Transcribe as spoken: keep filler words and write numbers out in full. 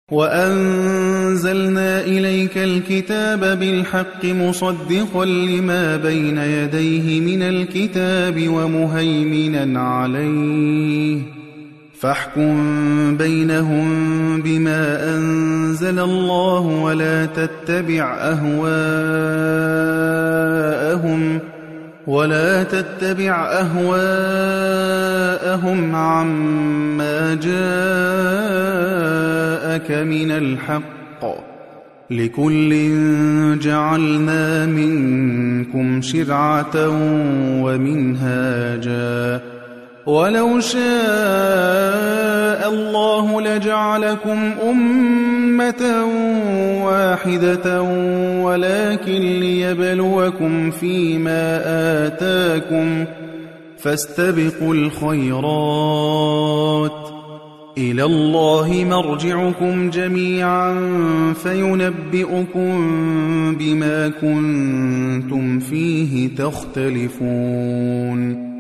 وَأَنزَلْنَا إِلَيْكَ الْكِتَابَ بِالْحَقِّ مُصَدِّقًا لِمَا بَيْنَ يَدَيْهِ مِنَ الْكِتَابِ وَمُهَيْمِنًا عَلَيْهِ فَاحْكُم بَيْنَهُم بِمَا أَنزَلَ اللَّهُ وَلَا تَتَّبِعْ أَهْوَاءَهُمْ ولا تتبع أهواءهم عما جاءك من الحق لكل جعلنا منكم شرعة ومنهاجا ولو شاء الله لجعلكم أمة واحدة ولكن ليبلوكم فيما آتاكم فاستبقوا الخيرات إلى الله مرجعكم جميعا فينبئكم بما كنتم فيه تختلفون